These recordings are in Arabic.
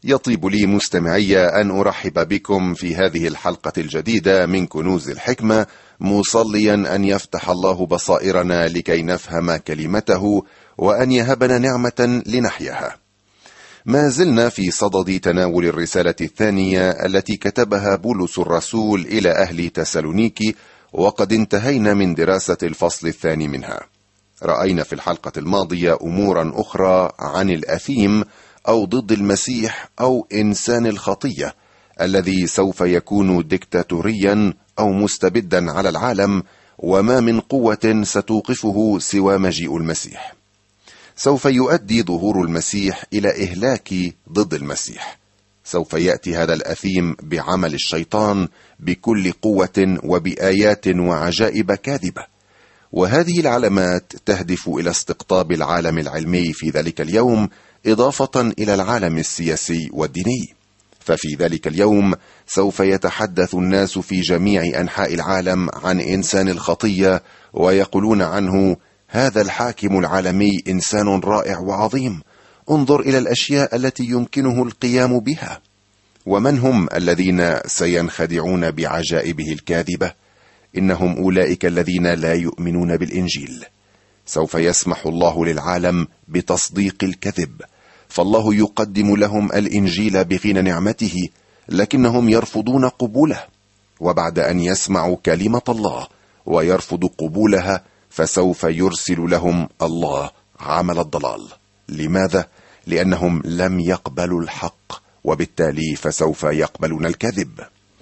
يطيب لي مستمعي أن أرحب بكم في هذه الحلقة الجديدة من كنوز الحكمة، مصليا أن يفتح الله بصائرنا لكي نفهم كلمته وأن يهبنا نعمة لنحياها. ما زلنا في صدد تناول الرسالة الثانية التي كتبها بولس الرسول إلى أهل تسالونيكي، وقد انتهينا من دراسة الفصل الثاني منها. رأينا في الحلقة الماضية أمورا أخرى عن الأثيم أو ضد المسيح أو إنسان الخطية الذي سوف يكون ديكتاتوريا أو مستبدا على العالم، وما من قوة ستوقفه سوى مجيء المسيح. سوف يؤدي ظهور المسيح إلى إهلاك ضد المسيح. سوف يأتي هذا الأثيم بعمل الشيطان بكل قوة وبآيات وعجائب كاذبة، وهذه العلامات تهدف إلى استقطاب العالم العلمي في ذلك اليوم، إضافة إلى العالم السياسي والديني. ففي ذلك اليوم سوف يتحدث الناس في جميع أنحاء العالم عن إنسان الخطية، ويقولون عنه: هذا الحاكم العالمي إنسان رائع وعظيم، انظر إلى الأشياء التي يمكنه القيام بها. ومن هم الذين سينخدعون بعجائبه الكاذبة؟ إنهم أولئك الذين لا يؤمنون بالإنجيل. سوف يسمح الله للعالم بتصديق الكذب، فالله يقدم لهم الإنجيل بغنى نعمته، لكنهم يرفضون قبوله. وبعد أن يسمعوا كلمة الله ويرفضوا قبولها، فسوف يرسل لهم الله عمل الضلال. لماذا؟ لأنهم لم يقبلوا الحق، وبالتالي فسوف يقبلون الكذب.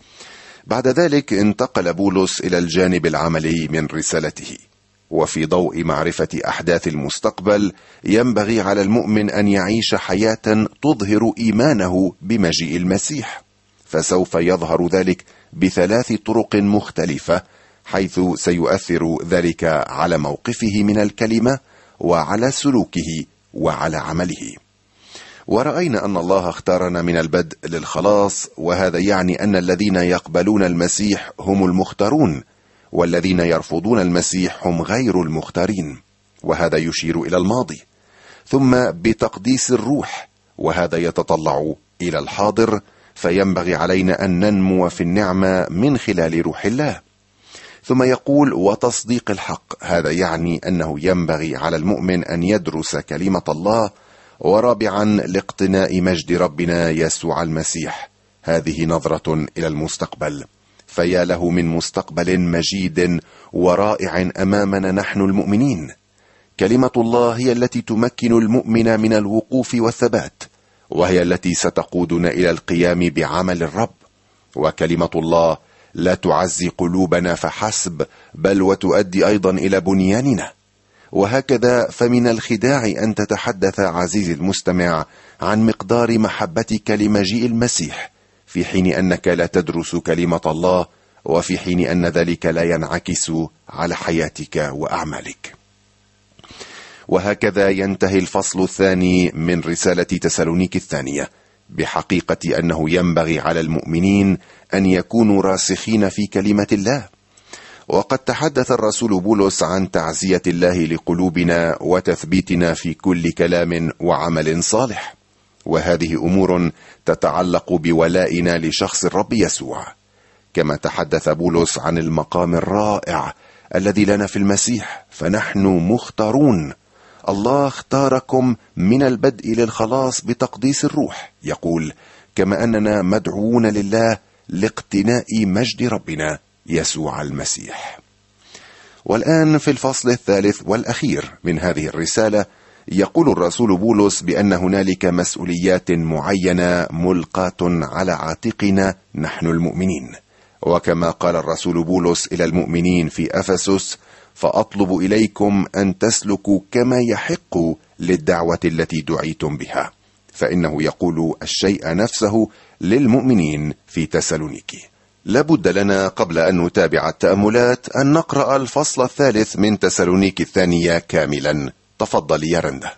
بعد ذلك انتقل بولس إلى الجانب العملي من رسالته، وفي ضوء معرفة أحداث المستقبل ينبغي على المؤمن أن يعيش حياة تظهر إيمانه بمجيء المسيح، فسوف يظهر ذلك بثلاث طرق مختلفة، حيث سيؤثر ذلك على موقفه من الكلمة وعلى سلوكه وعلى عمله. ورأينا أن الله اختارنا من البدء للخلاص، وهذا يعني أن الذين يقبلون المسيح هم المختارون، والذين يرفضون المسيح هم غير المختارين، وهذا يشير إلى الماضي. ثم بتقديس الروح، وهذا يتطلع إلى الحاضر، فينبغي علينا أن ننمو في النعمة من خلال روح الله. ثم يقول: وتصديق الحق، هذا يعني أنه ينبغي على المؤمن أن يدرس كلمة الله. ورابعا لاقتناء مجد ربنا يسوع المسيح، هذه نظرة إلى المستقبل، فيا له من مستقبل مجيد ورائع أمامنا نحن المؤمنين. كلمة الله هي التي تمكن المؤمن من الوقوف والثبات، وهي التي ستقودنا إلى القيام بعمل الرب. وكلمة الله لا تعزي قلوبنا فحسب، بل وتؤدي أيضا إلى بنياننا. وهكذا فمن الخداع أن تتحدث عزيزي المستمع عن مقدار محبتك لمجيء المسيح، في حين أنك لا تدرس كلمة الله، وفي حين أن ذلك لا ينعكس على حياتك وأعمالك. وهكذا ينتهي الفصل الثاني من رسالة تسالونيك الثانية، بحقيقة أنه ينبغي على المؤمنين أن يكونوا راسخين في كلمة الله. وقد تحدث الرسول بولس عن تعزية الله لقلوبنا وتثبيتنا في كل كلام وعمل صالح، وهذه أمور تتعلق بولائنا لشخص الرب يسوع. كما تحدث بولس عن المقام الرائع الذي لنا في المسيح، فنحن مختارون. الله اختاركم من البدء للخلاص بتقديس الروح، يقول: كما أننا مدعوون لله لاقتناء مجد ربنا يسوع المسيح. والآن في الفصل الثالث والأخير من هذه الرسالة، يقول الرسول بولس بأن هنالك مسؤوليات معينة ملقاة على عاتقنا نحن المؤمنين. وكما قال الرسول بولس إلى المؤمنين في أفسس: فأطلب إليكم أن تسلكوا كما يحق للدعوة التي دعيتم بها، فإنه يقول الشيء نفسه للمؤمنين في تسالونيكي. لابد لنا قبل أن نتابع التأملات أن نقرأ الفصل الثالث من تسالونيك الثانية كاملا. تفضل يا رندا.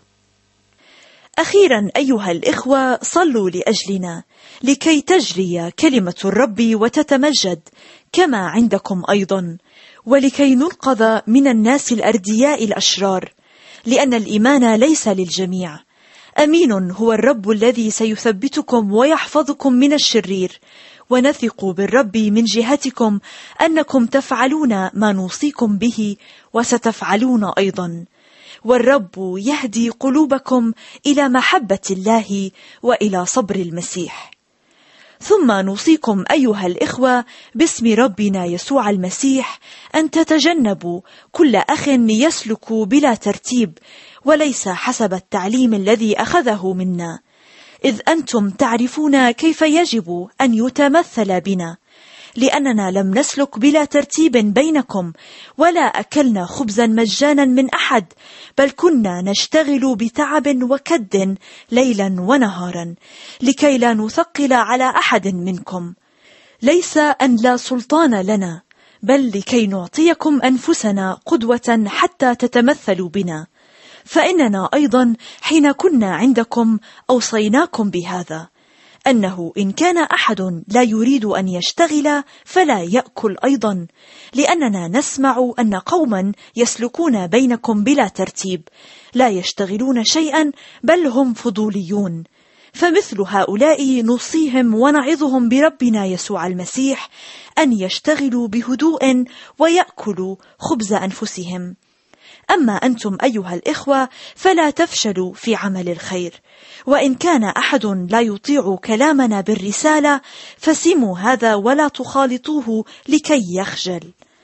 أخيرا أيها الإخوة، صلوا لأجلنا لكي تجري كلمة الرب وتتمجد كما عندكم أيضا، ولكي ننقذ من الناس الأردياء الأشرار، لأن الإيمان ليس للجميع. أمين هو الرب الذي سيثبتكم ويحفظكم من الشرير، ونثق بالرب من جهتكم أنكم تفعلون ما نوصيكم به وستفعلون أيضا، والرب يهدي قلوبكم إلى محبة الله وإلى صبر المسيح. ثم نوصيكم أيها الإخوة باسم ربنا يسوع المسيح أن تتجنبوا كل أخ يسلك بلا ترتيب وليس حسب التعليم الذي أخذه منا، إذ أنتم تعرفون كيف يجب أن يتمثل بنا، لأننا لم نسلك بلا ترتيب بينكم ولا أكلنا خبزا مجانا من أحد، بل كنا نشتغل بتعب وكد ليلا ونهارا لكي لا نثقل على أحد منكم، ليس أن لا سلطان لنا، بل لكي نعطيكم أنفسنا قدوة حتى تتمثلوا بنا. فإننا أيضا حين كنا عندكم أوصيناكم بهذا، أنه إن كان أحد لا يريد أن يشتغل فلا يأكل أيضا، لأننا نسمع أن قوما يسلكون بينكم بلا ترتيب لا يشتغلون شيئا بل هم فضوليون، فمثل هؤلاء نوصيهم ونعظهم بربنا يسوع المسيح أن يشتغلوا بهدوء ويأكلوا خبز أنفسهم. أما أنتم أيها الإخوة فلا تفشلوا في عمل الخير، وإن كان أحد لا يطيع كلامنا بالرسالة فسموا هذا ولا تخالطوه لكي يخجل،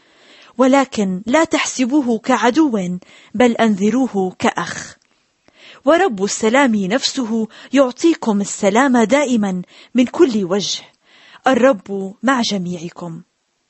ولكن لا تحسبوه كعدو بل أنذروه كأخ. ورب السلام نفسه يعطيكم السلام دائما من كل وجه. الرب مع جميعكم.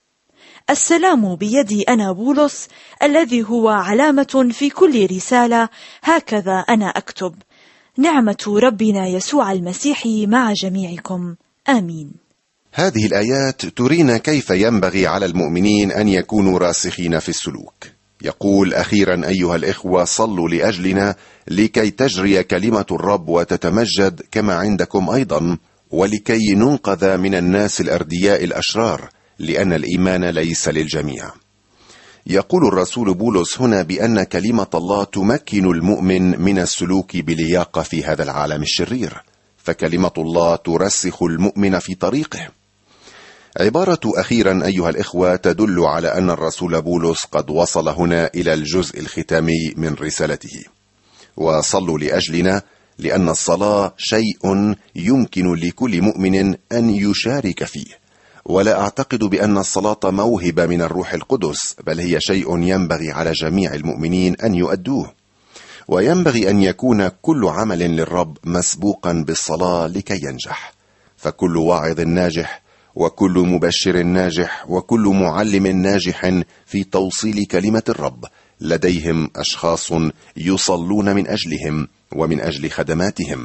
السلام بيدي أنا بولس الذي هو علامة في كل رسالة، هكذا أنا أكتب. نعمة ربنا يسوع المسيح مع جميعكم. آمين. هذه الآيات ترينا كيف ينبغي على المؤمنين أن يكونوا راسخين في السلوك. يقول: أخيرا أيها الإخوة صلوا لأجلنا لكي تجري كلمة الرب وتتمجد كما عندكم أيضا، ولكي ننقذ من الناس الأردياء الأشرار، لأن الإيمان ليس للجميع. يقول الرسول بولس هنا بأن كلمة الله تمكن المؤمن من السلوك بلياقة في هذا العالم الشرير، فكلمة الله ترسخ المؤمن في طريقه. عبارة أخيرا أيها الإخوة تدل على أن الرسول بولس قد وصل هنا إلى الجزء الختامي من رسالته. وصلوا لأجلنا لأن الصلاة شيء يمكن لكل مؤمن أن يشارك فيه، ولا أعتقد بأن الصلاة موهبة من الروح القدس، بل هي شيء ينبغي على جميع المؤمنين أن يؤدوه، وينبغي أن يكون كل عمل للرب مسبوقا بالصلاة لكي ينجح. فكل واعظ ناجح وكل مبشر ناجح وكل معلم ناجح في توصيل كلمة الرب لديهم أشخاص يصلون من أجلهم ومن أجل خدماتهم.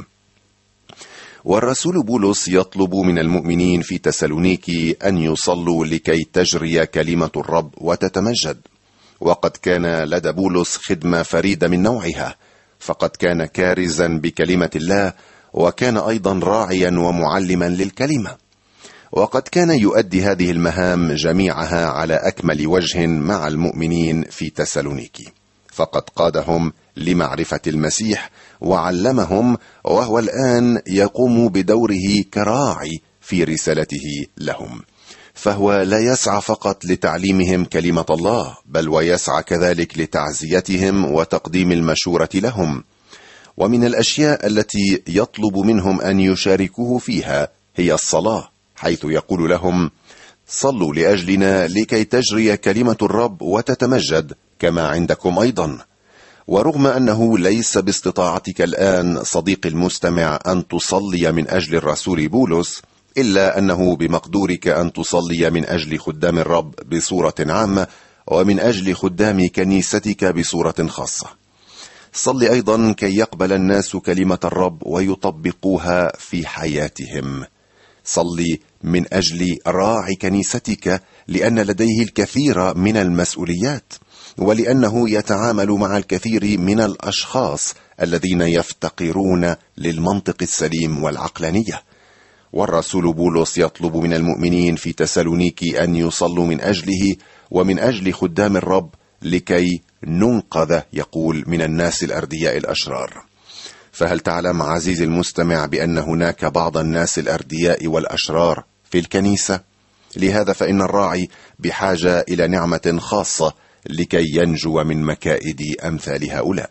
والرسول بولس يطلب من المؤمنين في تسالونيكي أن يصلوا لكي تجري كلمة الرب وتتمجد. وقد كان لدى بولس خدمة فريدة من نوعها، فقد كان كارزا بكلمة الله، وكان أيضا راعيا ومعلما للكلمة، وقد كان يؤدي هذه المهام جميعها على أكمل وجه مع المؤمنين في تسالونيكي، فقد قادهم لمعرفة المسيح وعلمهم، وهو الآن يقوم بدوره كراعي في رسالته لهم. فهو لا يسعى فقط لتعليمهم كلمة الله، بل ويسعى كذلك لتعزيتهم وتقديم المشورة لهم. ومن الأشياء التي يطلب منهم أن يشاركوه فيها هي الصلاة، حيث يقول لهم: صلوا لأجلنا لكي تجري كلمة الرب وتتمجد كما عندكم أيضا. ورغم أنه ليس باستطاعتك الآن صديقي المستمع أن تصلي من أجل الرسول بولس، إلا أنه بمقدورك أن تصلي من أجل خدام الرب بصورة عامة، ومن أجل خدام كنيستك بصورة خاصة. صل أيضا كي يقبل الناس كلمة الرب ويطبقوها في حياتهم. صل من أجل راعي كنيستك، لأن لديه الكثير من المسؤوليات، ولأنه يتعامل مع الكثير من الأشخاص الذين يفتقرون للمنطق السليم والعقلانية. والرسول بولس يطلب من المؤمنين في تسالونيكي أن يصلوا من أجله ومن أجل خدام الرب لكي ننقذ، يقول، من الناس الأردياء الأشرار. فهل تعلم عزيزي المستمع بأن هناك بعض الناس الأردياء والأشرار في الكنيسة؟ لهذا فإن الراعي بحاجة إلى نعمة خاصة لكي ينجو من مكائد أمثال هؤلاء.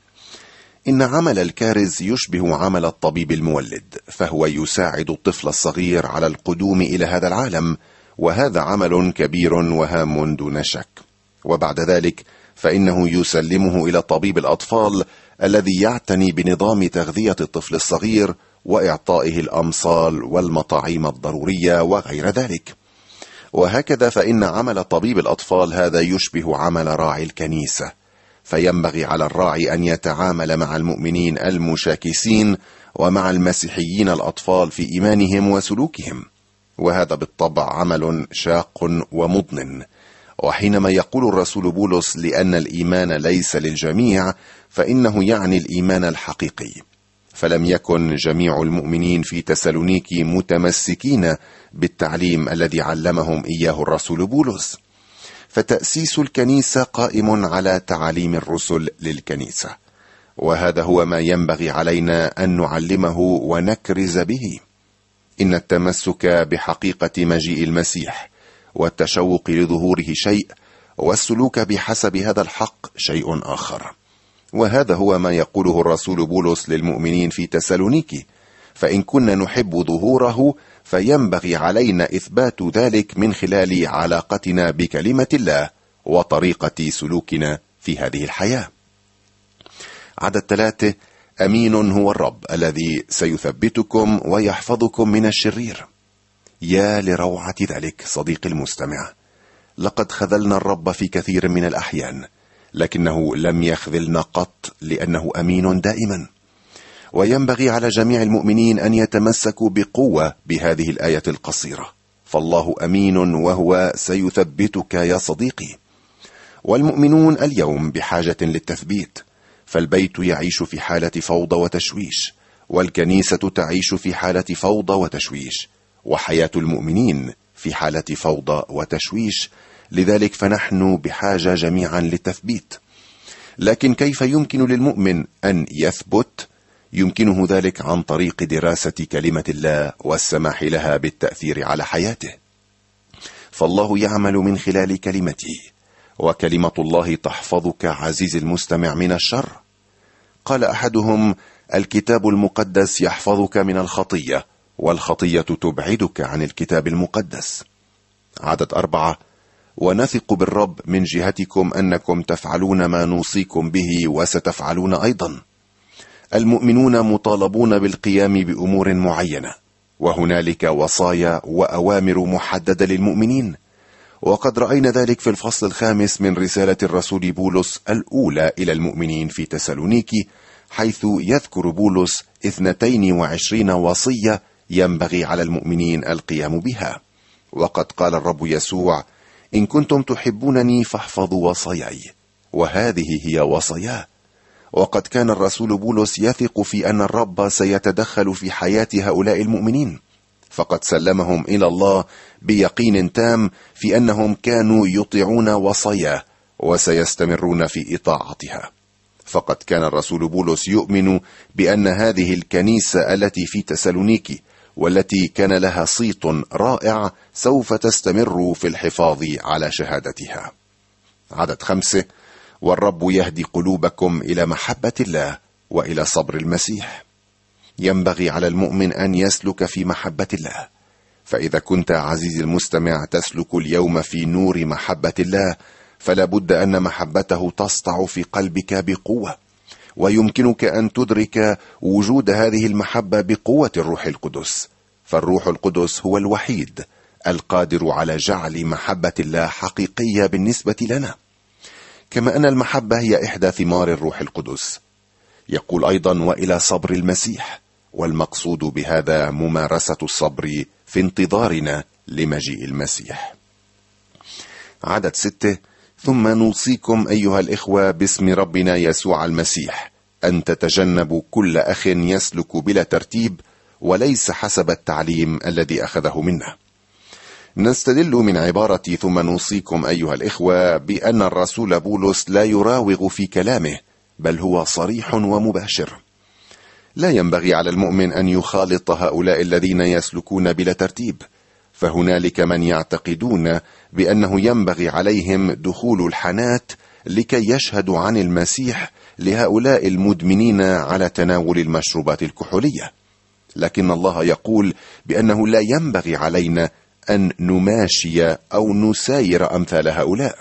إن عمل الكارز يشبه عمل الطبيب المولد، فهو يساعد الطفل الصغير على القدوم إلى هذا العالم، وهذا عمل كبير وهام دون شك. وبعد ذلك فإنه يسلمه إلى طبيب الأطفال الذي يعتني بنظام تغذية الطفل الصغير وإعطائه الأمصال والمطاعيم الضرورية وغير ذلك. وهكذا فإن عمل طبيب الأطفال هذا يشبه عمل راعي الكنيسة، فينبغي على الراعي أن يتعامل مع المؤمنين المشاكسين ومع المسيحيين الأطفال في إيمانهم وسلوكهم، وهذا بالطبع عمل شاق ومضن. وحينما يقول الرسول بولس لأن الإيمان ليس للجميع، فإنه يعني الإيمان الحقيقي، فلم يكن جميع المؤمنين في تسالونيكي متمسكين بالتعليم الذي علمهم إياه الرسول بولس، فتأسيس الكنيسة قائم على تعاليم الرسل للكنيسة، وهذا هو ما ينبغي علينا أن نعلمه ونكرز به. إن التمسك بحقيقة مجيء المسيح والتشوق لظهوره شيء، والسلوك بحسب هذا الحق شيء آخر، وهذا هو ما يقوله الرسول بولس للمؤمنين في تسالونيكي. فإن كنا نحب ظهوره فينبغي علينا إثبات ذلك من خلال علاقتنا بكلمة الله وطريقة سلوكنا في هذه الحياة. عدد 3: أمين هو الرب الذي سيثبتكم ويحفظكم من الشرير. يا لروعة ذلك صديقي المستمع، لقد خذلنا الرب في كثير من الأحيان، لكنه لم يخذلنا قط، لأنه أمين دائما. وينبغي على جميع المؤمنين أن يتمسكوا بقوة بهذه الآية القصيرة، فالله أمين وهو سيثبتك يا صديقي. والمؤمنون اليوم بحاجة للتثبيت، فالبيت يعيش في حالة فوضى وتشويش، والكنيسة تعيش في حالة فوضى وتشويش، وحياة المؤمنين في حالة فوضى وتشويش. لذلك فنحن بحاجة جميعا للتثبيت. لكن كيف يمكن للمؤمن أن يثبت؟ يمكنه ذلك عن طريق دراسة كلمة الله والسماح لها بالتأثير على حياته، فالله يعمل من خلال كلمته، وكلمة الله تحفظك عزيزي المستمع من الشر. قال أحدهم: الكتاب المقدس يحفظك من الخطية، والخطية تبعدك عن الكتاب المقدس. عدد 4: ونثق بالرب من جهتكم أنكم تفعلون ما نوصيكم به وستفعلون أيضا. المؤمنون مطالبون بالقيام بأمور معينة، وهنالك وصايا وأوامر محددة للمؤمنين، وقد رأينا ذلك في الفصل 5 من رسالة الرسول بولس الأولى إلى المؤمنين في تسالونيكي، حيث يذكر بولس 22 وصية ينبغي على المؤمنين القيام بها. وقد قال الرب يسوع: إن كنتم تحبونني فاحفظوا وصاياي، وهذه هي وصاياه. وقد كان الرسول بولس يثق في أن الرب سيتدخل في حياة هؤلاء المؤمنين، فقد سلمهم إلى الله بيقين تام في أنهم كانوا يطيعون وصاياه وسيستمرون في إطاعتها. فقد كان الرسول بولس يؤمن بأن هذه الكنيسة التي في تسالونيكي، والتي كان لها صيت رائع، سوف تستمر في الحفاظ على شهادتها. عدد 5: والرب يهدي قلوبكم إلى محبة الله وإلى صبر المسيح. ينبغي على المؤمن أن يسلك في محبة الله، فإذا كنت عزيزي المستمع تسلك اليوم في نور محبة الله، فلا بد أن محبته تسطع في قلبك بقوة، ويمكنك أن تدرك وجود هذه المحبة بقوة الروح القدس، فالروح القدس هو الوحيد القادر على جعل محبة الله حقيقية بالنسبة لنا، كما أن المحبة هي إحدى ثمار الروح القدس. يقول أيضا: وإلى صبر المسيح، والمقصود بهذا ممارسة الصبر في انتظارنا لمجيء المسيح. عدد 6: ثم نوصيكم أيها الإخوة باسم ربنا يسوع المسيح أن تتجنبوا كل أخ يسلك بلا ترتيب وليس حسب التعليم الذي أخذه منا. نستدل من عبارة ثم نوصيكم أيها الإخوة بأن الرسول بولس لا يراوغ في كلامه، بل هو صريح ومباشر. لا ينبغي على المؤمن أن يخالط هؤلاء الذين يسلكون بلا ترتيب، فهنالك من يعتقدون بأنه ينبغي عليهم دخول الحانات لكي يشهدوا عن المسيح لهؤلاء المدمنين على تناول المشروبات الكحولية، لكن الله يقول بأنه لا ينبغي علينا أن نماشي أو نساير أمثال هؤلاء.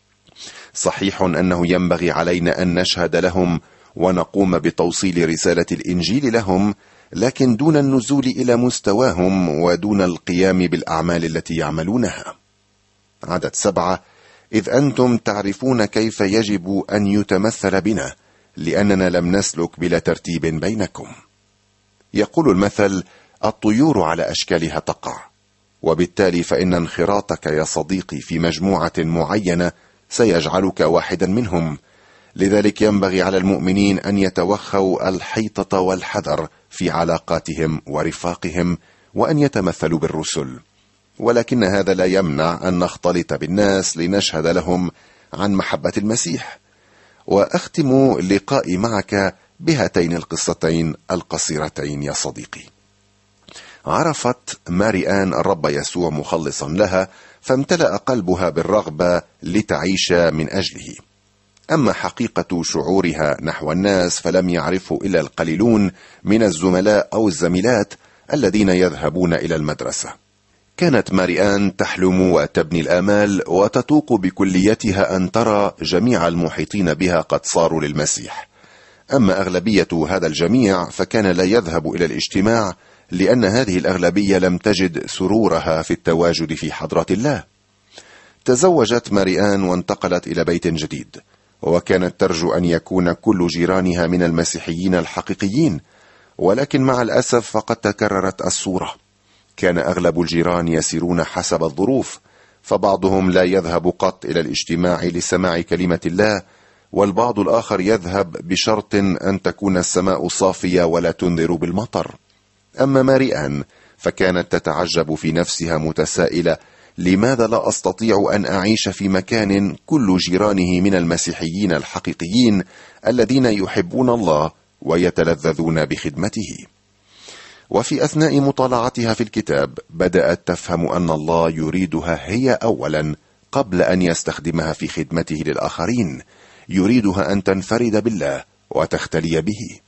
صحيح أنه ينبغي علينا أن نشهد لهم ونقوم بتوصيل رسالة الإنجيل لهم، لكن دون النزول إلى مستواهم ودون القيام بالأعمال التي يعملونها. عدد 7: إذ أنتم تعرفون كيف يجب أن يتمثل بنا، لأننا لم نسلك بلا ترتيب بينكم. يقول المثل: الطيور على أشكالها تقع، وبالتالي فإن انخراطك يا صديقي في مجموعة معينة سيجعلك واحدا منهم. لذلك ينبغي على المؤمنين أن يتوخوا الحيطة والحذر في علاقاتهم ورفاقهم، وأن يتمثلوا بالرسل، ولكن هذا لا يمنع أن نختلط بالناس لنشهد لهم عن محبة المسيح. وأختم لقائي معك بهاتين القصتين القصيرتين يا صديقي. عرفت ماري آن الرب يسوع مخلصا لها، فامتلأ قلبها بالرغبة لتعيش من أجله. أما حقيقة شعورها نحو الناس فلم يعرفه إلا القليلون من الزملاء أو الزميلات الذين يذهبون إلى المدرسة. كانت ماري آن تحلم وتبني الآمال وتتوق بكليتها أن ترى جميع المحيطين بها قد صاروا للمسيح. أما أغلبية هذا الجميع فكان لا يذهب إلى الاجتماع، لأن هذه الأغلبية لم تجد سرورها في التواجد في حضرة الله. تزوجت ماري آن وانتقلت إلى بيت جديد، وكانت ترجو أن يكون كل جيرانها من المسيحيين الحقيقيين، ولكن مع الأسف فقد تكررت الصورة. كان أغلب الجيران يسيرون حسب الظروف، فبعضهم لا يذهب قط إلى الاجتماع لسماع كلمة الله، والبعض الآخر يذهب بشرط أن تكون السماء صافية ولا تنذر بالمطر. أما ماري آن فكانت تتعجب في نفسها متسائلة: لماذا لا أستطيع أن أعيش في مكان كل جيرانه من المسيحيين الحقيقيين الذين يحبون الله ويتلذذون بخدمته؟ وفي أثناء مطالعتها في الكتاب بدأت تفهم أن الله يريدها هي أولا قبل أن يستخدمها في خدمته للآخرين. يريدها أن تنفرد بالله وتختلي به.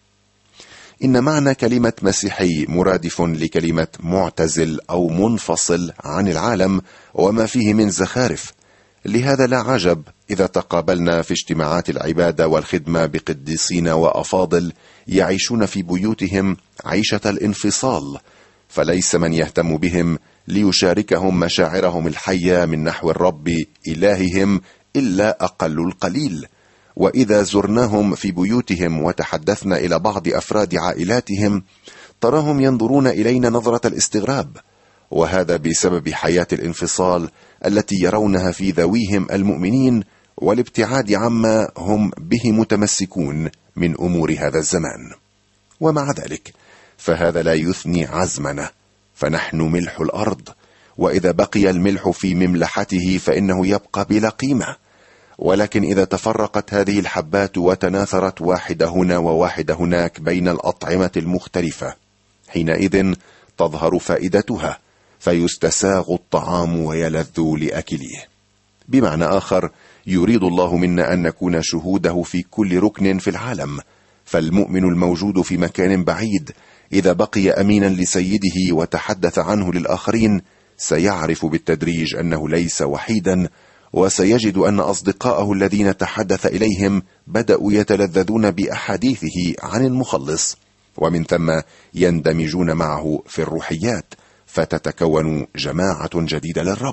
إن معنى كلمة مسيحي مرادف لكلمة معتزل أو منفصل عن العالم وما فيه من زخارف. لهذا لا عجب إذا تقابلنا في اجتماعات العبادة والخدمة بقديسين وأفاضل يعيشون في بيوتهم عيشة الانفصال، فليس من يهتم بهم ليشاركهم مشاعرهم الحية من نحو الرب إلههم إلا أقل القليل. وإذا زرناهم في بيوتهم وتحدثنا إلى بعض أفراد عائلاتهم تراهم ينظرون إلينا نظرة الاستغراب، وهذا بسبب حياة الانفصال التي يرونها في ذويهم المؤمنين والابتعاد عما هم به متمسكون من أمور هذا الزمان. ومع ذلك فهذا لا يثني عزمنا، فنحن ملح الأرض، وإذا بقي الملح في مملحته فإنه يبقى بلا قيمة. ولكن إذا تفرقت هذه الحبات وتناثرت واحدة هنا وواحدة هناك بين الأطعمة المختلفة، حينئذ تظهر فائدتها، فيستساغ الطعام ويلذ لأكله. بمعنى آخر، يريد الله منا أن نكون شهوده في كل ركن في العالم. فالمؤمن الموجود في مكان بعيد إذا بقي أمينا لسيده وتحدث عنه للآخرين سيعرف بالتدريج أنه ليس وحيدا، وسيجد أن أصدقائه الذين تحدث إليهم بدأوا يتلذذون بأحاديثه عن المخلص، ومن ثم يندمجون معه في الروحيات، فتتكون جماعة جديدة للرب.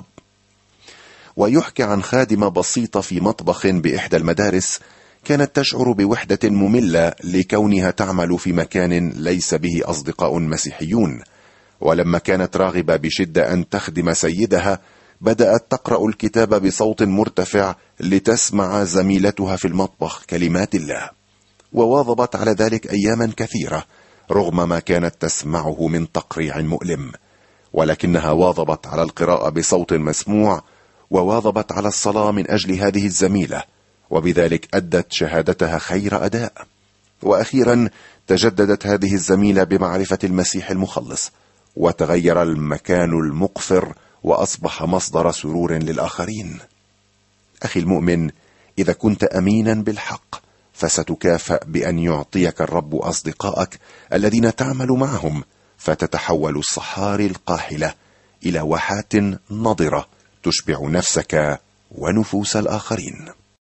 ويحكى عن خادمة بسيطة في مطبخ بإحدى المدارس كانت تشعر بوحدة مملة لكونها تعمل في مكان ليس به أصدقاء مسيحيون، ولما كانت راغبة بشدة أن تخدم سيدها بدأت تقرأ الكتاب بصوت مرتفع لتسمع زميلتها في المطبخ كلمات الله، وواظبت على ذلك أياما كثيرة رغم ما كانت تسمعه من تقريع مؤلم، ولكنها واظبت على القراءة بصوت مسموع، وواظبت على الصلاة من أجل هذه الزميلة، وبذلك أدت شهادتها خير أداء. وأخيرا تجددت هذه الزميلة بمعرفة المسيح المخلص، وتغير المكان المقفر وأصبح مصدر سرور للآخرين. أخي المؤمن، إذا كنت أمينا بالحق فستكافأ بأن يعطيك الرب أصدقائك الذين تعمل معهم، فتتحول الصحاري القاحلة إلى واحات نضرة تشبع نفسك ونفوس الآخرين.